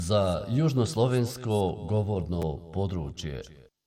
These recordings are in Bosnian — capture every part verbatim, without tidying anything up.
za južnoslovensko govorno područje.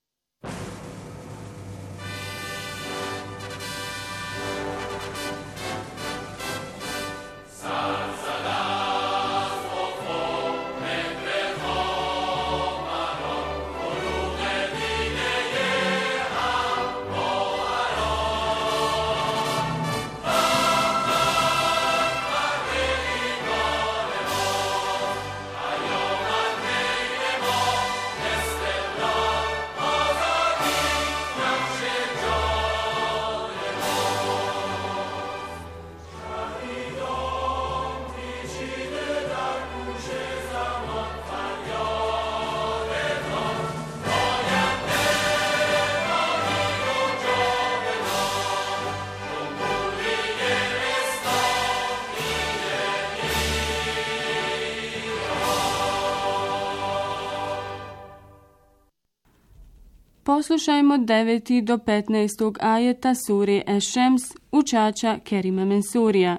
Poslušajmo deveti do petnaestog ajeta sure Eš-Šems učača Kerima Mensurija.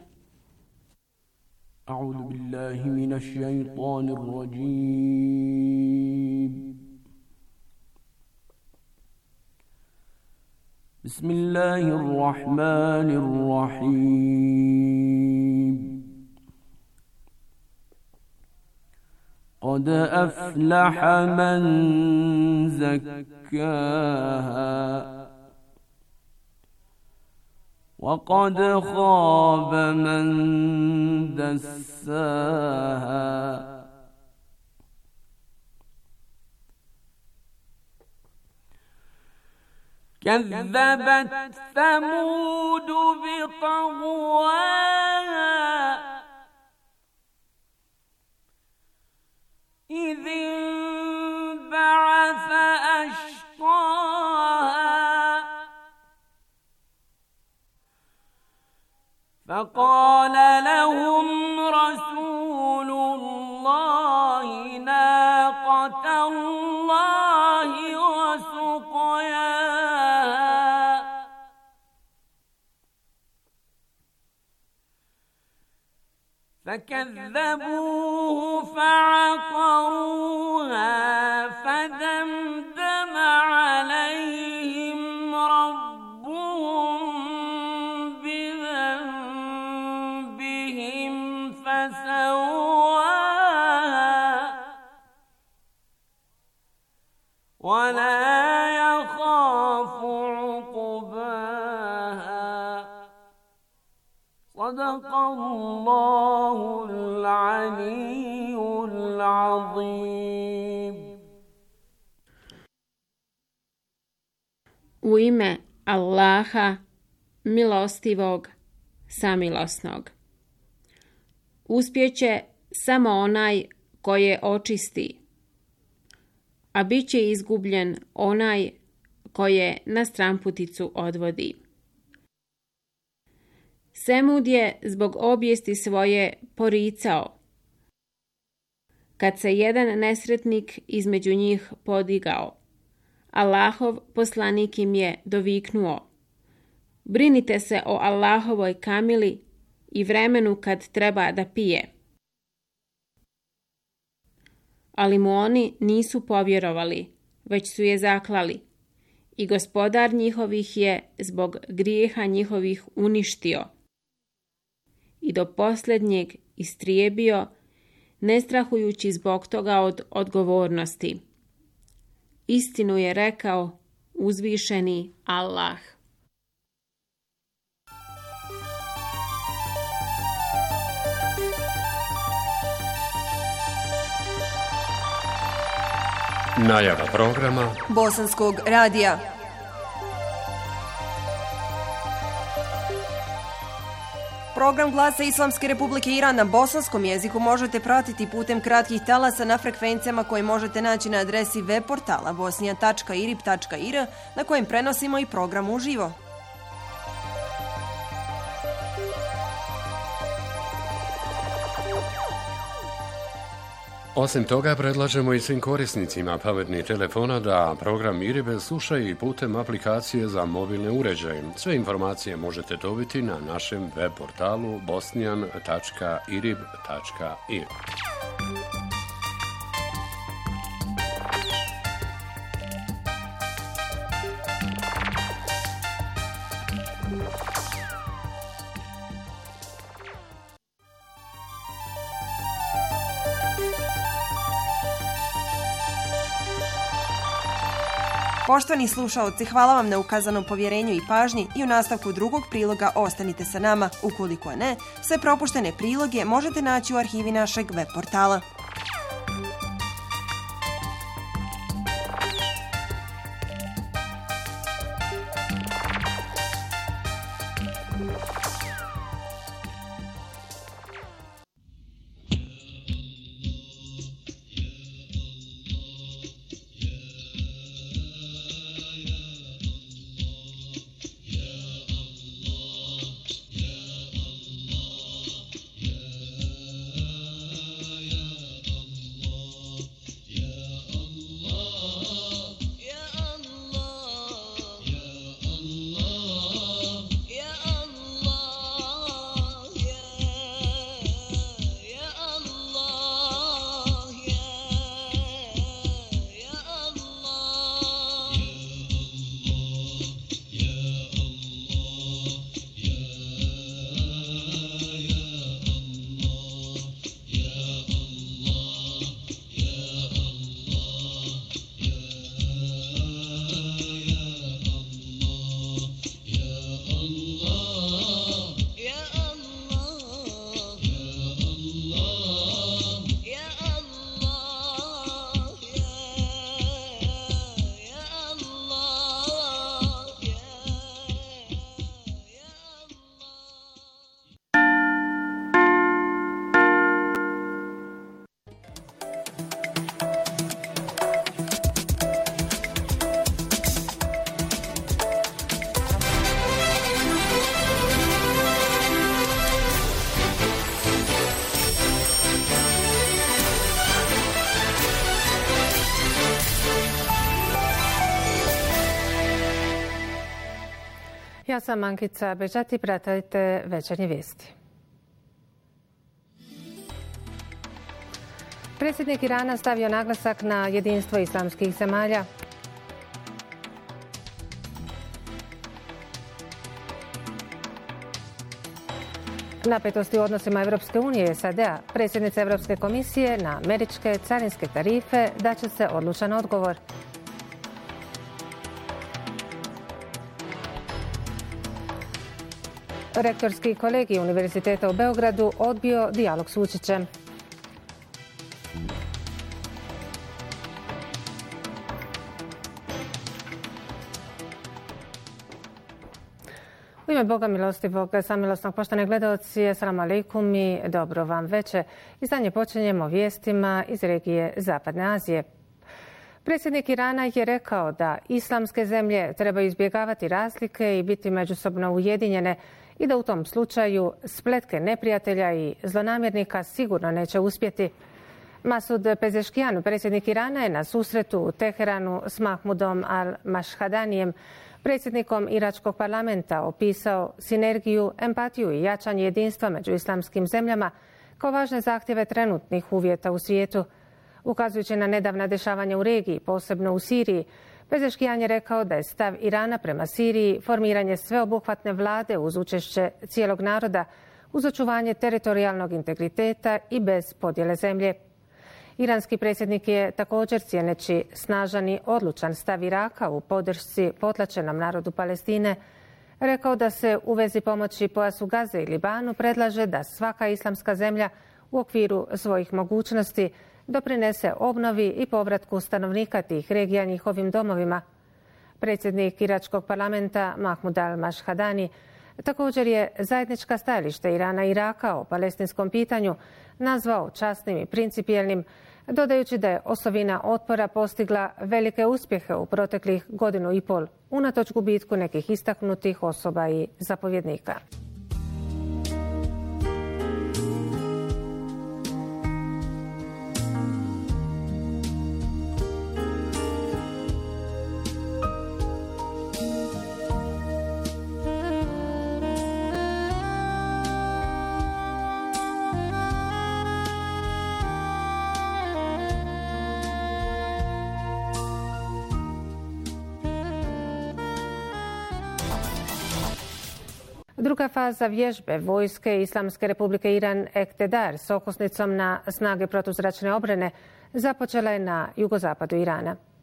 A'udhu billahi minash shaitanir rajim. Bismillahirrahmanirrahim. قد أفلح من زكاها وقد خاب من دساها كذبت ثمود بطغواها إذ انبعث أشقاها فقال لهم رسول الله ناقة الله وسقياها فكذبوه فعقروها فدمدم عليهم ربهم بذنبهم فسواها ولا يخاف عقباها صدق الله العلي العظيم. U ime Allaha, milostivog, samilosnog. Uspjeće samo onaj koje očisti, a bit će izgubljen onaj koje na stramputicu odvodi. Semud je zbog obijesti svoje poricao, kad se jedan nesretnik između njih podigao. Allahov poslanik im je doviknuo: brinite se o Allahovoj kamili i vremenu kad treba da pije. Ali mu oni nisu povjerovali, već su je zaklali, i Gospodar njihovih je zbog grijeha njihovih uništio i do posljednjeg istrijebio, ne strahujući zbog toga od odgovornosti. Istinu je rekao uzvišeni Allah. Najava programa Bosanskog radija. Program Glasa Islamske Republike Iran na bosanskom jeziku možete pratiti putem kratkih talasa na frekvencijama koje možete naći na adresi web portala bosnija tačka irib tačka ir na kojem prenosimo i program uživo. Osim toga, predlažemo i svim korisnicima pametnih telefona da program Iribe slušaju i putem aplikacije za mobilne uređaje. Sve informacije možete dobiti na našem web portalu bosnijan tačka irib tačka ir. Poštovani slušaoci, hvala vam na ukazanom povjerenju i pažnji i u nastavku drugog priloga ostanite sa nama. Ukoliko ne, sve propuštene priloge možete naći u arhivi našeg web portala. Ja sam Ankica Bežati, pratite Večernje vijesti. Predsjednik Irana stavio naglasak na jedinstvo islamskih zemalja. Napetosti u odnosima Evropske unije i S A D-a. Predsjednica Europske komisije na američke carinske tarife daće se odlučan odgovor. Rektorski kolegij Univerziteta u Beogradu odbio dijalog s Vučićem. U ime Boga milostivog, samilosnog, poštovani gledaoci, assalamu alaikum i dobro vam veče. Izdanje počinjemo vijestima iz regije Zapadne Azije. Predsjednik Irana je rekao da islamske zemlje trebaju izbjegavati razlike i biti međusobno ujedinjene i da u tom slučaju spletke neprijatelja i zlonamjernika sigurno neće uspjeti. Masud Pezeškijan, predsjednik Irana, je na susretu u Teheranu s Mahmudom al-Mashhadanijem, predsjednikom Iračkog parlamenta, opisao sinergiju, empatiju i jačanje jedinstva među islamskim zemljama kao važne zahtjeve trenutnih uvjeta u svijetu. Ukazujući na nedavna dešavanja u regiji, posebno u Siriji, Pezeškijan je rekao da je stav Irana prema Siriji formiranje sveobuhvatne vlade uz učešće cijelog naroda, uz očuvanje teritorijalnog integriteta i bez podjele zemlje. Iranski predsjednik je također, cijeneći snažan i odlučan stav Iraka u podršci potlačenom narodu Palestine, rekao da se u vezi pomoći pojasu Gaze i Libanu predlaže da svaka islamska zemlja u okviru svojih mogućnosti doprinese obnovi i povratku stanovnika tih regija njihovim domovima. Predsjednik Iračkog parlamenta Mahmud al-Mashhadani također je zajednička stajalište Irana i Iraka o palestinskom pitanju nazvao časnim i principijelnim, dodajući da je osovina otpora postigla velike uspjehe u proteklih godinu i pol, unatoč gubitku nekih istaknutih osoba i zapovjednika. Druga faza vježbe vojske Islamske republike Iran Ektedar s okosnicom na snage protuzračne obrane započela je na jugozapadu Irana.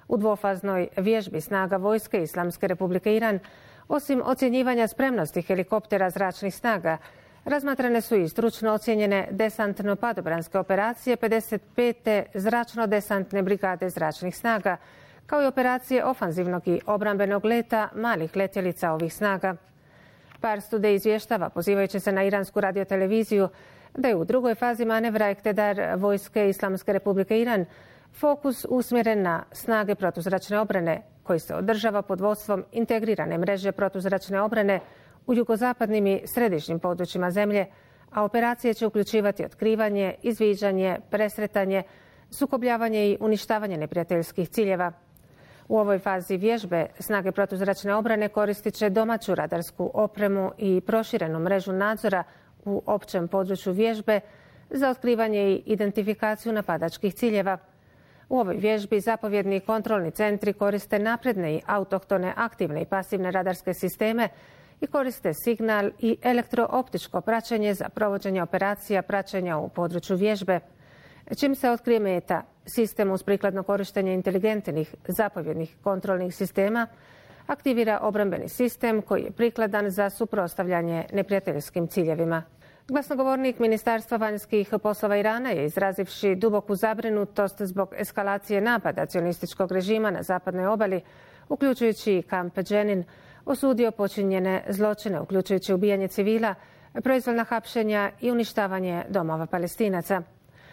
U dvofaznoj vježbi snaga vojske Islamske republike Iran, osim ocjenjivanja spremnosti helikoptera zračnih snaga, razmatrane su i stručno ocjenjene desantno-padobranske operacije pedeset pete zračno-desantne brigade zračnih snaga, kao i operacije ofanzivnog i obrambenog leta malih letjelica ovih snaga. Pars Today izvještava, pozivajući se na iransku radioteleviziju, da je u drugoj fazi manevra Ektedar vojske Islamske republike Iran fokus usmjeren na snage protuzračne obrane, koji se održava pod vodstvom integrirane mreže protuzračne obrane u jugozapadnim i središnjim područjima zemlje, a operacije će uključivati otkrivanje, izviđanje, presretanje, sukobljavanje i uništavanje neprijateljskih ciljeva. U ovoj fazi vježbe snage protuzračne obrane koristit će domaću radarsku opremu i proširenu mrežu nadzora u općem području vježbe za otkrivanje i identifikaciju napadačkih ciljeva. U ovoj vježbi zapovjedni i kontrolni centri koriste napredne i autohtone aktivne i pasivne radarske sisteme i koriste signal i elektrooptičko praćenje za provođenje operacija praćenja u području vježbe. Čim se otkrije meta, sistem uz prikladno korištenje inteligentnih zapovjednih kontrolnih sistema aktivira obrambeni sistem koji je prikladan za suprotstavljanje neprijateljskim ciljevima. Glasnogovornik Ministarstva vanjskih poslova Irana je, izrazivši duboku zabrinutost zbog eskalacije napada cionističkog režima na zapadnoj obali, uključujući i kamp Dženin, osudio počinjene zločine, uključujući ubijanje civila, proizvoljna hapšenja i uništavanje domova Palestinaca.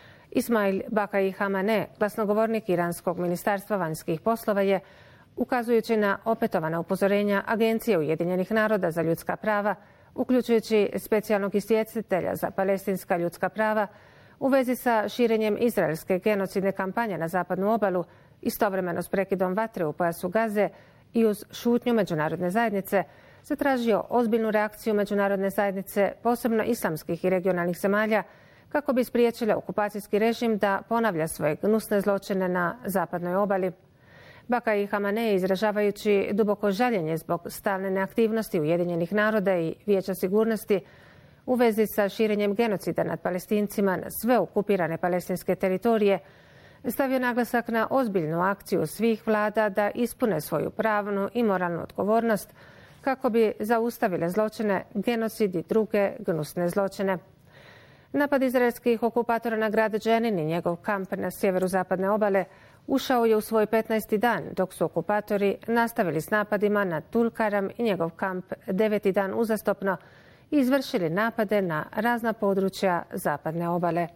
Ismail Bakai Hamane, glasnogovornik Iranskog ministarstva vanjskih poslova, je, ukazujući na opetovana upozorenja Agencije Ujedinjenih naroda za ljudska prava, uključujući specijalnog izvjestitelja za palestinska ljudska prava, u vezi sa širenjem izraelske genocidne kampanje na zapadnu obalu, istovremeno s prekidom vatre u pojasu Gaze i uz šutnju međunarodne zajednice, zatražio ozbiljnu reakciju međunarodne zajednice, posebno islamskih i regionalnih zemalja, kako bi spriječile okupacijski režim da ponavlja svoje gnusne zločine na zapadnoj obali. Bakai Hamane, izražavajući duboko žaljenje zbog stalne neaktivnosti Ujedinjenih naroda i Vijeća sigurnosti u vezi sa širenjem genocida nad Palestincima na sve okupirane palestinske teritorije, stavio naglasak na ozbiljnu akciju svih vlada da ispune svoju pravnu i moralnu odgovornost kako bi zaustavile zločine, genocid i druge gnusne zločine. Napad izraelskih okupatora na grad Dženin i njegov kamp na sjeveru zapadne obale ušao je u svoj petnaesti dan, dok su okupatori nastavili s napadima na Tulkaram i njegov kamp deveti dan uzastopno i izvršili napade na razna područja zapadne obale.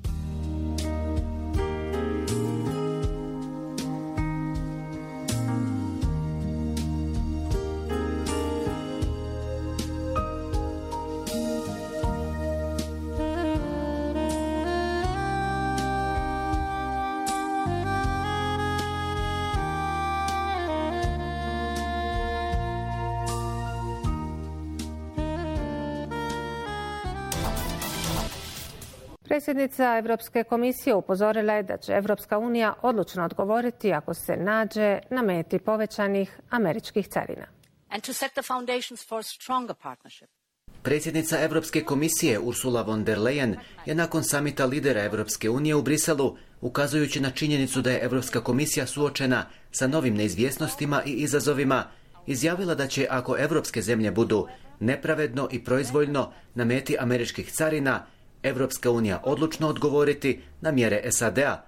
Predsjednica Europske komisije upozorila je da će Europska unija odlučno odgovoriti ako se nađe na meti povećanih američkih carina. Predsjednica Europske komisije Ursula von der Leyen je nakon samita lidera Europske unije u Briselu, ukazujući na činjenicu da je Europska komisija suočena sa novim neizvjesnostima i izazovima, izjavila da će, ako europske zemlje budu nepravedno i proizvoljno na meti američkih carina, Europska unija odlučno odgovoriti na mjere S A D-a.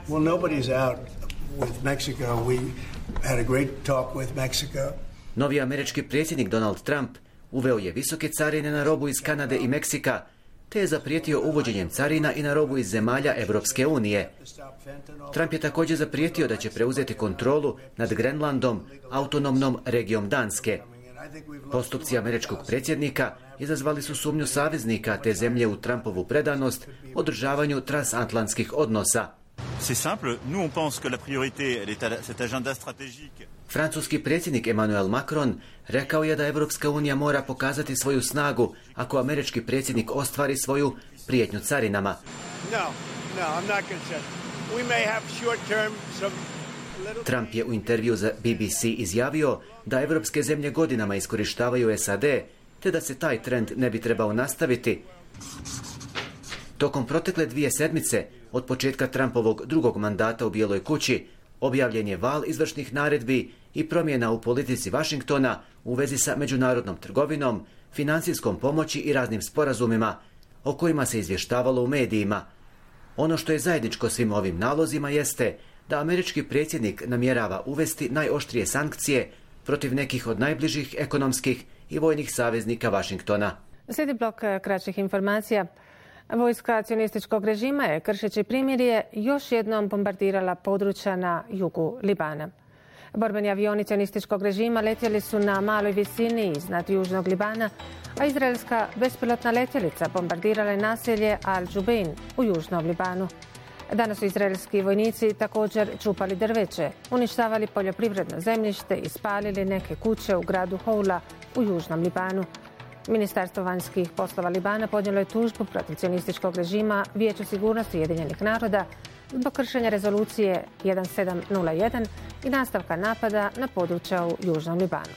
Novi američki predsjednik Donald Trump uveo je visoke carine na robu iz Kanade i Meksika, te je zaprijetio uvođenjem carina i na robu iz zemalja Europske unije. Trump je također zaprijetio da će preuzeti kontrolu nad Grenlandom, autonomnom regijom Danske. Postupci američkog predsjednika izazvali su sumnju saveznika te zemlje u Trumpovu predanost održavanju transatlantskih odnosa. Francuski predsjednik Emmanuel Macron rekao je da Europska unija mora pokazati svoju snagu ako američki predsjednik ostvari svoju prijetnju carinama. Trump je u intervju za B B C izjavio da evropske zemlje godinama iskorištavaju S A D, te da se taj trend ne bi trebao nastaviti. Tokom protekle dvije sedmice, od početka Trumpovog drugog mandata u Bijeloj kući, Objavljen je val izvršnih naredbi i promjena u politici Vašingtona u vezi sa međunarodnom trgovinom, financijskom pomoći i raznim sporazumima o kojima se izvještavalo u medijima. Ono što je zajedničko svim ovim nalozima jeste da američki predsjednik namjerava uvesti najoštrije sankcije protiv nekih od najbližih ekonomskih i vojnih saveznika Vašingtona. Slijedi blok kraćih informacija. Vojska cionističkog režima je, kršeći primirje, još jednom bombardirala područja na jugu Libana. Borbeni avioni cionističkog režima letjeli su na maloj visini iznad južnog Libana, a izraelska bespilotna letjelica bombardirala je naselje Al-Jubein u južnom Libanu. Danas su izraelski vojnici također čupali drveće, uništavali poljoprivredno zemljište i spalili neke kuće u gradu Houla u južnom Libanu. Ministarstvo vanjskih poslova Libana podnijelo je tužbu protiv cionističkog režima Vijeću sigurnosti Ujedinjenih naroda zbog kršenja rezolucije jedan sedam nula jedan i nastavka napada na područja u južnom Libanu.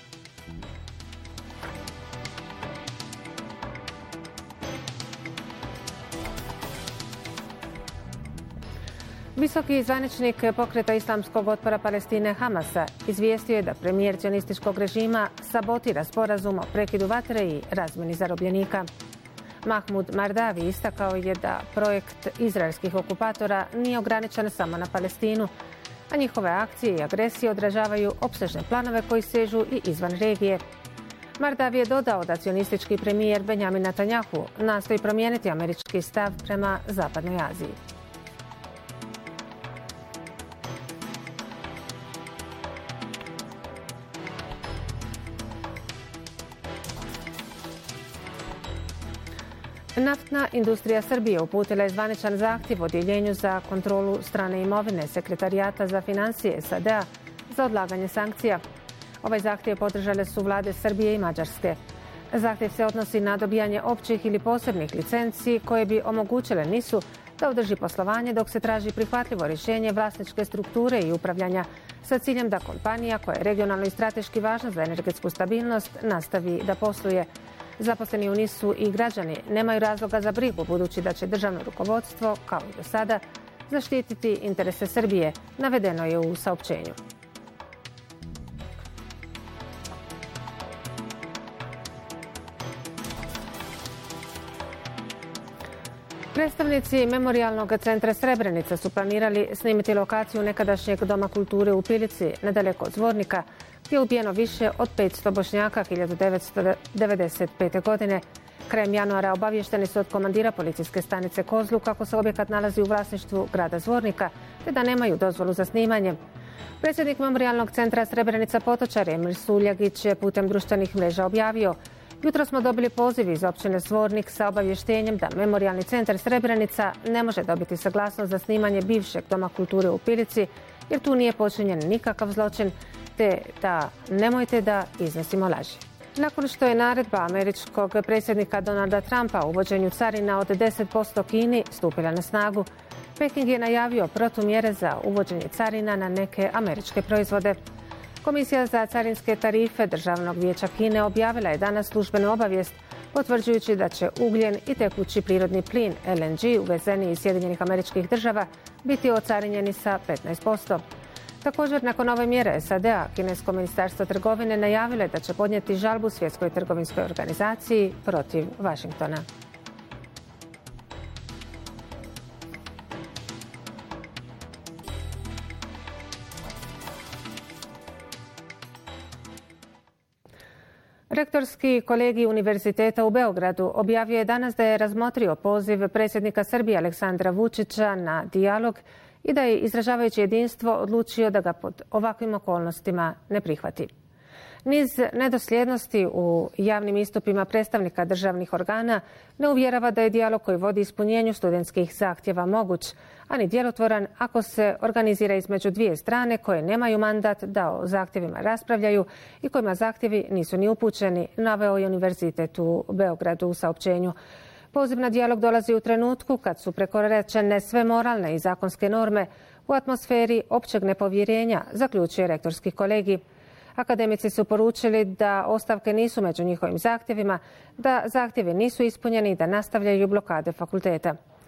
Visoki zvaničnik pokreta islamskog otpora Palestine Hamasa izvijestio je da premijer cionističkog režima sabotira sporazum o prekidu vatre i razmjeni zarobljenika. Mahmud Mardavi istakao je da projekt izraelskih okupatora nije ograničen samo na Palestinu, a njihove akcije i agresije odražavaju opsežne planove koji sežu i izvan regije. Mardavi je dodao da cionistički premijer Benjamin Netanjahu nastoji promijeniti američki stav prema Zapadnoj Aziji. Naftna industrija Srbije uputila je zvaničan zahtjev odjeljenju za kontrolu strane imovine Sekretarijata za financije S A D-a za odlaganje sankcija. Ovaj zahtjev podržale su vlade Srbije i Mađarske. Zahtjev se odnosi na dobijanje općih ili posebnih licenci koje bi omogućile NIS-u da održi poslovanje dok se traži prihvatljivo rješenje vlasničke strukture i upravljanja sa ciljem da kompanija koja je regionalno i strateški važna za energetsku stabilnost nastavi da posluje. Zaposleni u NIS-u i građani nemaju razloga za brigu budući da će državno rukovodstvo, kao i do sada, zaštititi interese Srbije, navedeno je u saopćenju. Predstavnici Memorijalnog centra Srebrenica su planirali snimiti lokaciju nekadašnjeg Doma kulture u Pilici, nedaleko od Zvornika, gdje je ubijeno više od petsto Bošnjaka hiljadu devetsto devedeset pete. godine. Krajem januara obavješteni su od komandira policijske stanice Kozlu kako se objekat nalazi u vlasništvu grada Zvornika, te da nemaju dozvolu za snimanje. Predsjednik Memorijalnog centra Srebrenica Potočar Emil Suljagić je putem društvenih mreža objavio: jutro smo dobili poziv iz općine Zvornik sa obavještenjem da Memorijalni centar Srebrenica ne može dobiti saglasnost za snimanje bivšeg Doma kulture u Pilici, jer tu nije počinjen nikakav zločin, te da nemojte da iznosimo laži. Nakon što je naredba američkog predsjednika Donalda Trumpa o uvođenju carina od deset posto Kini stupila na snagu, Peking je najavio protumjere za uvođenje carina na neke američke proizvode. Komisija za carinske tarife Državnog vijeća Kine objavila je danas službenu obavijest potvrđujući da će ugljen i tekući prirodni plin L N G uvezeni iz Sjedinjenih Američkih Država biti ocarinjeni sa petnaest posto. Također, nakon ove mjere S A D-a, Kinesko ministarstvo trgovine najavilo je da će podnijeti žalbu Svjetskoj trgovinskoj organizaciji protiv Vašingtona. Rektorski kolegij Univerziteta u Beogradu objavio je danas da je razmotrio poziv predsjednika Srbije Aleksandra Vučića na dijalog i da je, izražavajući jedinstvo, odlučio da ga pod ovakvim okolnostima ne prihvati. Niz nedosljednosti u javnim istupima predstavnika državnih organa ne uvjerava da je dijalog koji vodi ispunjenju studentskih zahtjeva moguć, a ni djelotvoran ako se organizira između dvije strane koje nemaju mandat da o zahtjevima raspravljaju i kojima zahtjevi nisu ni upućeni, naveo je Univerzitet u Beogradu u saopćenju. Poziv na dijalog dolazi u trenutku kad su prekoračene sve moralne i zakonske norme u atmosferi općeg nepovjerenja, zaključuje rektorski kolegij. Akademici su poručili da ostavke nisu među njihovim zahtjevima, da zahtjevi nisu ispunjeni i da nastavljaju blokade fakulteta.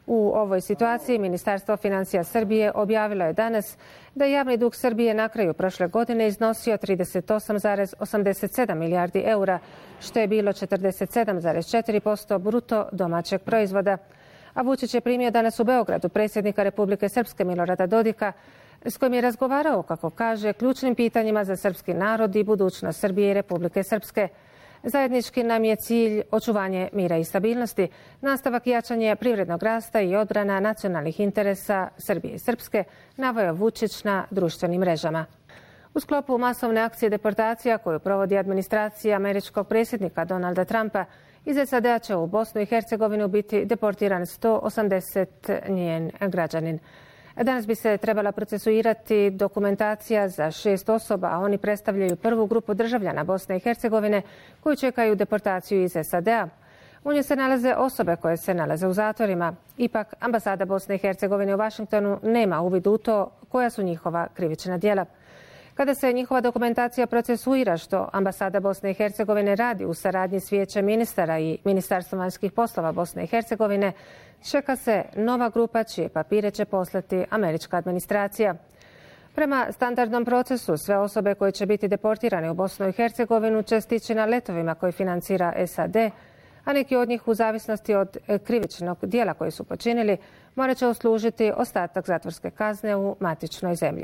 U ovoj situaciji Ministarstvo financija Srbije objavilo je danas da je javni dug Srbije na kraju prošle godine iznosio trideset osam zarez osamdeset sedam milijardi eura, što je bilo četrdeset sedam zarez četiri posto bruto domaćeg proizvoda. A Vučić je primio danas u Beogradu predsjednika Republike Srpske Milorada Dodika, s kojim je razgovarao, kako kaže, ključnim pitanjima za srpski narod i budućnost Srbije i Republike Srpske. Zajednički nam je cilj očuvanje mira i stabilnosti, nastavak jačanja privrednog rasta i odbrana nacionalnih interesa Srbije i Srpske, naveo Vučić na društvenim mrežama. U sklopu masovne akcije deportacija koju provodi administracija američkog predsjednika Donalda Trumpa, iz S A D-a će u Bosnu i Hercegovinu biti deportiran sto osamdeset njen građanin. Danas bi se trebala procesuirati dokumentacija za šest osoba, a oni predstavljaju prvu grupu državljana Bosne i Hercegovine koji čekaju deportaciju iz S A D-a. U njoj se nalaze osobe koje se nalaze u zatvorima. Ipak, ambasada Bosne i Hercegovine u Vašingtonu nema uvid u to koja su njihova krivična djela. Kada se njihova dokumentacija procesuira, što ambasada Bosne i Hercegovine radi u saradnji s Vijećem ministara i Ministarstvom vanjskih poslova Bosne i Hercegovine, čeka se nova grupa čije papire će poslati američka administracija. Prema standardnom procesu, sve osobe koje će biti deportirane u Bosnu i Hercegovinu će stići na letovima koje financira S A D, a neki od njih, u zavisnosti od krivičnog dijela koji su počinili, morat će uslužiti ostatak zatvorske kazne u matičnoj zemlji.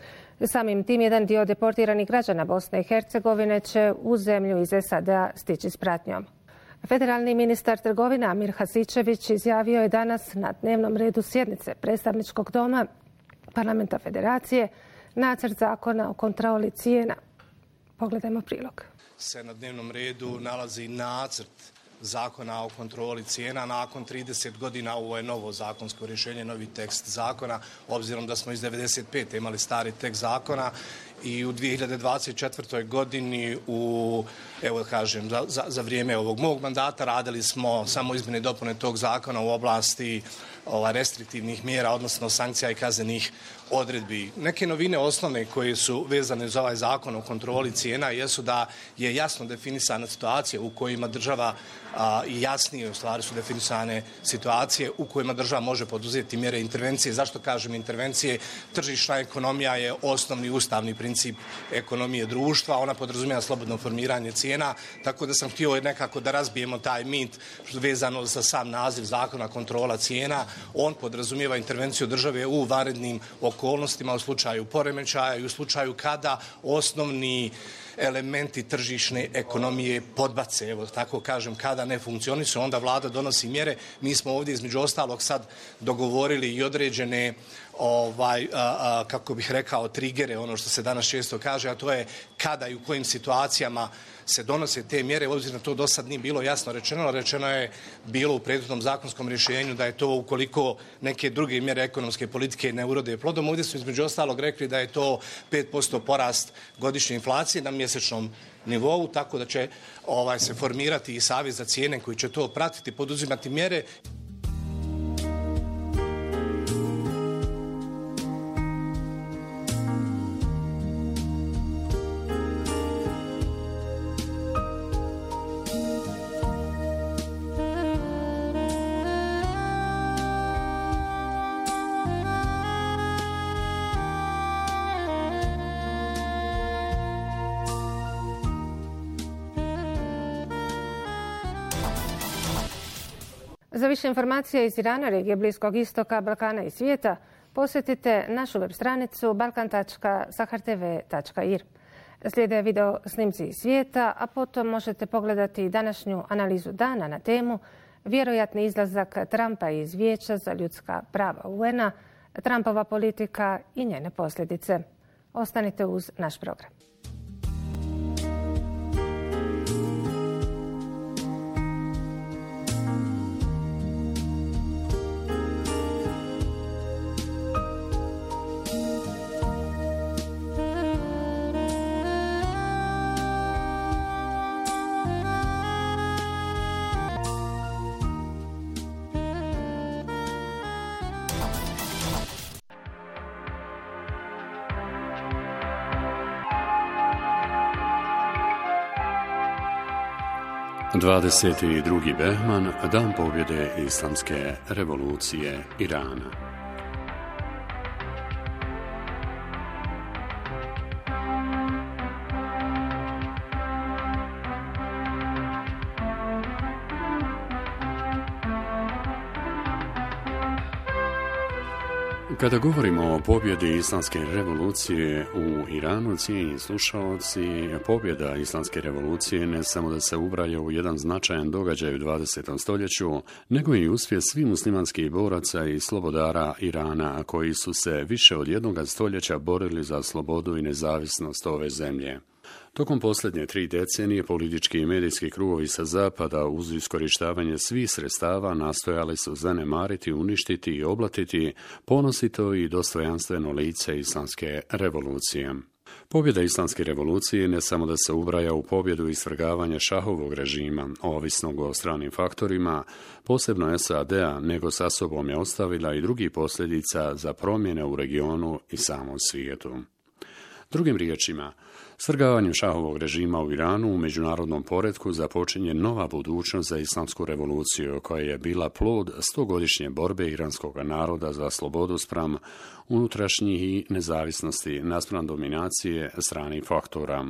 Samim tim, jedan dio deportiranih građana Bosne i Hercegovine će u zemlju iz S A D-a stići s pratnjom. Federalni ministar trgovine Amir Hasičević izjavio je danas na dnevnom redu sjednice predstavničkog doma Parlamenta Federacije nacrt zakona o kontroli cijena. Pogledajmo prilog. Se na dnevnom redu nalazi nacrt zakona o kontroli cijena. Nakon trideset godina ovo je novo zakonsko rješenje, novi tekst zakona, obzirom da smo iz devedeset pete imali stari tekst zakona i u dvije hiljade dvadeset četvrtoj godini u, evo kažem, za, za, za vrijeme ovog mog mandata radili smo samo izmjene i dopune tog zakona u oblasti ova, restriktivnih mjera, odnosno sankcija i kaznenih odredbi. Neke novine osnovne koje su vezane za ovaj zakon o kontroli cijena jesu da je jasno definisana situacija u kojima država a, i jasnije u stvari su definisane situacije u kojima država može poduzeti mjere intervencije. Zašto kažem intervencije? Tržišna ekonomija je osnovni ustavni princip ekonomije društva, ona podrazumijeva slobodno formiranje cijena, tako da sam htio nekako da razbijemo taj mit vezano za sam naziv zakona kontrola cijena. On podrazumijeva intervenciju države u vanrednim okolnostima, u slučaju poremećaja i u slučaju kada osnovni elementi tržišne ekonomije podbace, evo tako kažem, kada ne funkcionišu, onda vlada donosi mjere. Mi smo ovdje između ostalog sad dogovorili i određene ovaj, a, a, kako bih rekao, trigere, ono što se danas često kaže, a to je kada i u kojim situacijama se donose te mjere. Obzirom na to do sad nije bilo jasno rečeno, rečeno je bilo u prethodnom zakonskom rješenju da je to ukoliko neke druge mjere ekonomske politike ne urode plodom. Ovdje su između ostalog rekli da je to pet posto porast godišnje inflacije na mjesečnom nivou, tako da će ovaj, se formirati i savjet za cijene koji će to pratiti, poduzimati mjere. Za više informacija iz Irana, regije Bliskog istoka, Balkana i svijeta, posjetite našu web stranicu balkan tačka sahar t v tačka i r. Slijede video snimci iz svijeta, a potom možete pogledati današnju analizu dana na temu vjerojatni izlazak Trumpa iz Vijeća za ljudska prava U N-a, Trumpova politika i njene posljedice. Ostanite uz naš program. dvadeset drugi Behman, dan pobjede islamske revolucije Irana. Kada govorimo o pobjedi islamske revolucije u Iranu, cijenjeni slušalci, pobjeda islamske revolucije ne samo da se ubraja u jedan značajan događaj u dvadesetom stoljeću, nego i uspjeh svih muslimanskih boraca i slobodara Irana koji su se više od jednoga stoljeća borili za slobodu i nezavisnost ove zemlje. Tokom posljednje tri decenije politički i medijski krugovi sa zapada uz iskorištavanje svih sredstava nastojali su zanemariti, uništiti i oblatiti ponosito i dostojanstveno lice islamske revolucije. Pobjeda islamske revolucije ne samo da se ubraja u pobjedu i svrgavanje šahovog režima, ovisnog o stranim faktorima, posebno S A D-a, nego sa sobom je ostavila i drugih posljedica za promjene u regionu i samom svijetu. Drugim riječima, svrgavanjem šahovog režima u Iranu u međunarodnom poretku započinje nova budućnost za islamsku revoluciju, koja je bila plod stogodišnje borbe iranskog naroda za slobodu spram unutrašnjih i nezavisnosti naspram dominacije stranih faktora.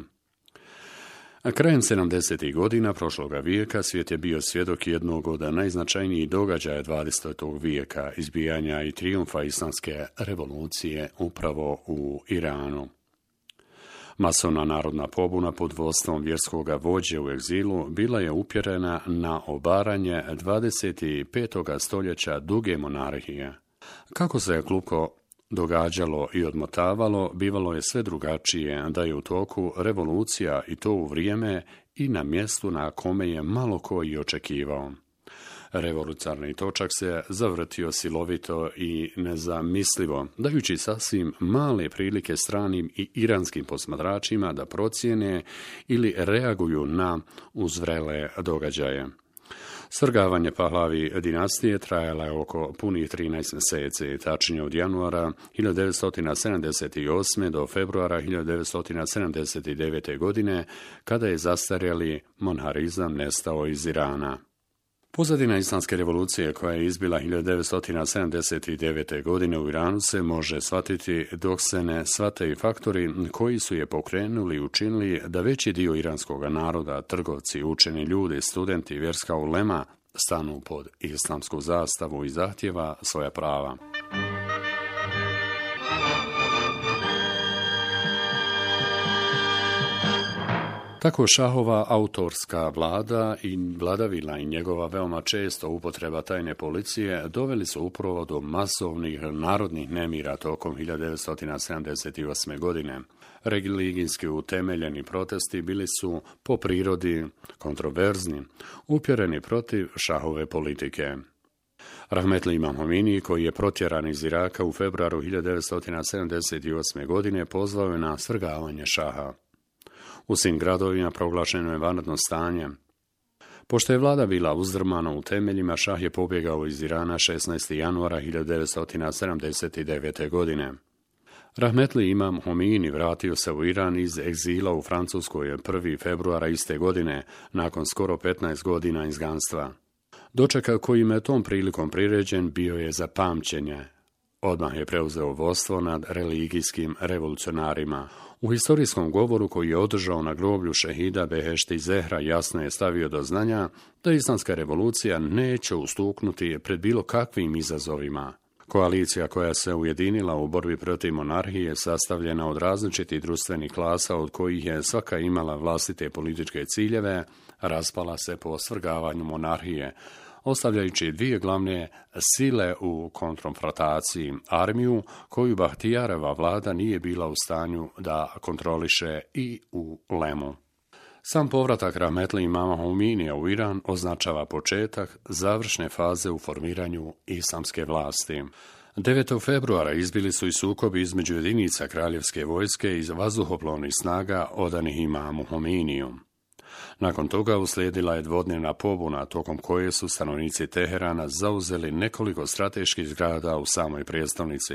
Krajem sedamdesetih godina prošloga vijeka svijet je bio svjedok jednog od najznačajnijih događaja dvadesetog vijeka, izbijanja i trijumfa islamske revolucije upravo u Iranu. Masovna narodna pobuna pod vodstvom vjerskog vođe u egzilu bila je upjerena na obaranje dvadeset petog stoljeća duge monarhije. Kako se je klupko događalo i odmotavalo, bivalo je sve drugačije, da je u toku revolucija i to u vrijeme i na mjestu na kome je malo ko i očekivao. Revolucionarni točak se zavrtio silovito i nezamislivo, dajući sasvim male prilike stranim i iranskim posmatračima da procijene ili reaguju na uzvrele događaje. Svrgavanje Pahlavi dinastije trajala je oko punih trinaest mjeseci, tačnije od januara hiljadu devetsto sedamdeset osme do februara hiljadu devetsto sedamdeset devete godine, kada je zastarjeli monarhizam nestao iz Irana. Pozadina islamske revolucije, koja je izbila hiljadu devetsto sedamdeset devete godine u Iranu, se može shvatiti dok se ne shvate i faktori koji su je pokrenuli i učinili da veći dio iranskog naroda, trgovci, učeni ljudi, studenti i vjerska ulema stanu pod islamsku zastavu i zahtjeva svoja prava. Tako šahova autorska vlada i vladavina i njegova veoma često upotreba tajne policije doveli su upravo do masovnih narodnih nemira tokom hiljadu devetsto sedamdeset osme godine. Religijski utemeljeni protesti bili su po prirodi kontroverzni, upjereni protiv šahove politike. Rahmetli Imam Homini, koji je protjeran iz Iraka u februaru hiljadu devetsto sedamdeset osme godine, pozvao je na svrgavanje šaha. U svim gradovima proglašeno je vanredno stanje. Pošto je vlada bila uzdrmana u temeljima, šah je pobjegao iz Irana šesnaestog januara hiljadu devetsto sedamdeset devete godine. Rahmetli Imam Homini vratio se u Iran iz egzila u Francuskoj prvog februara iste godine, nakon skoro petnaest godina izganstva. Dočekaj koji je tom prilikom priređen bio je za pamćenje. Odmah je preuzeo vodstvo nad religijskim revolucionarima. U historijskom govoru koji je održao na groblju šehida Behešti Zehra jasno je stavio do znanja da islamska revolucija neće ustuknuti pred bilo kakvim izazovima. Koalicija koja se ujedinila u borbi protiv monarhije, sastavljena od različitih društvenih klasa od kojih je svaka imala vlastite političke ciljeve, raspala se po svrgavanju monarhije, ostavljajući dvije glavne sile u konfrontaciji, armiju koju Bahtijareva vlada nije bila u stanju da kontroliše, i u ulemu. Sam povratak rahmetli imama Hominija u Iran označava početak završne faze u formiranju islamske vlasti. devetog februara izbili su i sukobi između jedinica kraljevske vojske i vazduhoplovnih snaga odanih imamu Hominiju. Nakon toga uslijedila je dvodnevna pobuna, tokom koje su stanovnici Teherana zauzeli nekoliko strateških zgrada u samoj prijestolnici.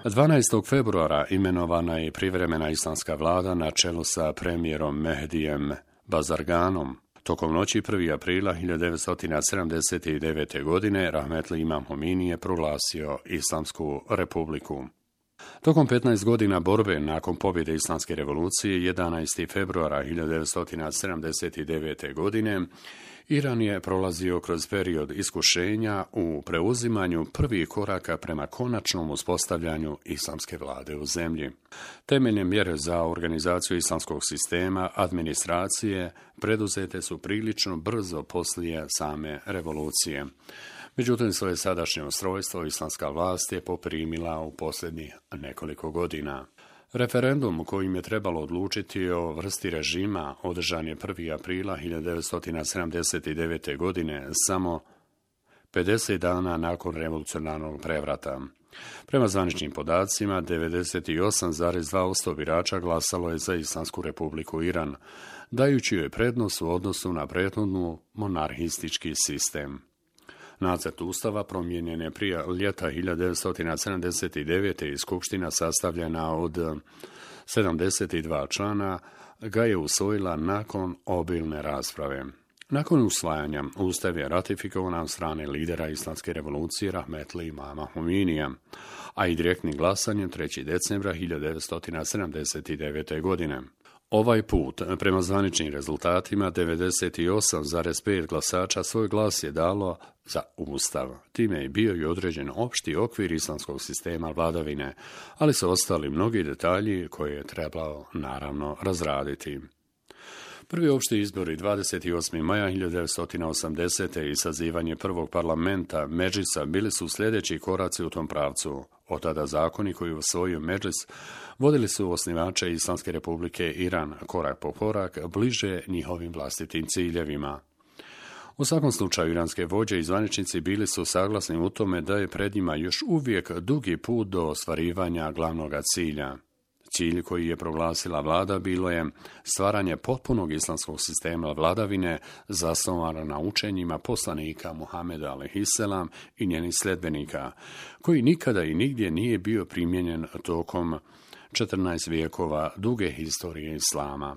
dvanaestog februara imenovana je privremena islamska vlada na čelu sa premijerom Mehdijem Bazarganom. Tokom noći prvog aprila hiljadu devetsto sedamdeset devete. godine rahmetli imam Homini je proglasio Islamsku republiku. Tokom petnaest godina borbe nakon pobjede Islamske revolucije jedanaestog februara hiljadu devetsto sedamdeset devete. godine Iran je prolazio kroz period iskušenja u preuzimanju prvih koraka prema konačnom uspostavljanju islamske vlade u zemlji. Temeljne mjere za organizaciju islamskog sistema, administracije, preduzete su prilično brzo poslije same revolucije. Međutim, svoje sadašnje ustrojstvo islamska vlast je poprimila u posljednjih nekoliko godina. Referendum kojim je trebalo odlučiti o vrsti režima održan je prvog aprila hiljadu devetsto sedamdeset devete. godine, samo pedeset dana nakon revolucionarnog prevrata. Prema zvaničnim podacima, devedeset osam zarez dva posto birača glasalo je za Islamsku republiku Iran, dajući joj prednost u odnosu na prethodnu monarhistički sistem. Nacrt ustava promijenjen je prije ljeta hiljadu devetsto sedamdeset devete. i skupština sastavljena od sedamdeset dva člana ga je usvojila nakon obilne rasprave. Nakon usvajanja ustav je ratifikovan od strane lidera Islamske revolucije rahmetli imama Hominija, a i direktnim glasanjem trećeg decembra hiljadu devetsto sedamdeset devete. godine. Ovaj put, prema zvaničnim rezultatima, devedeset osam zarez pet glasača svoj glas je dalo za ustav. Time je bio i određen opšti okvir islamskog sistema vladavine, ali su ostali mnogi detalji koje je trebalo naravno razraditi. Prvi opšti izbori dvadeset osmog maja hiljadu devetsto osamdesete. i sazivanje prvog parlamenta Medžlisa bili su sljedeći koraci u tom pravcu. Od tada zakoni koji usvojio Medžlis vodili su osnivače Islamske republike Iran korak po korak bliže njihovim vlastitim ciljevima. U svakom slučaju iranske vođe i zvaničnici bili su saglasni u tome da je pred njima još uvijek dugi put do ostvarivanja glavnoga cilja. Cilj koji je proglasila vlada bilo je stvaranje potpunog islamskog sistema vladavine zasnovano na učenjima poslanika Muhameda alejhiselam i njenih sledbenika, koji nikada i nigdje nije bio primijenjen tokom četrnaest vijekova duge historije islama.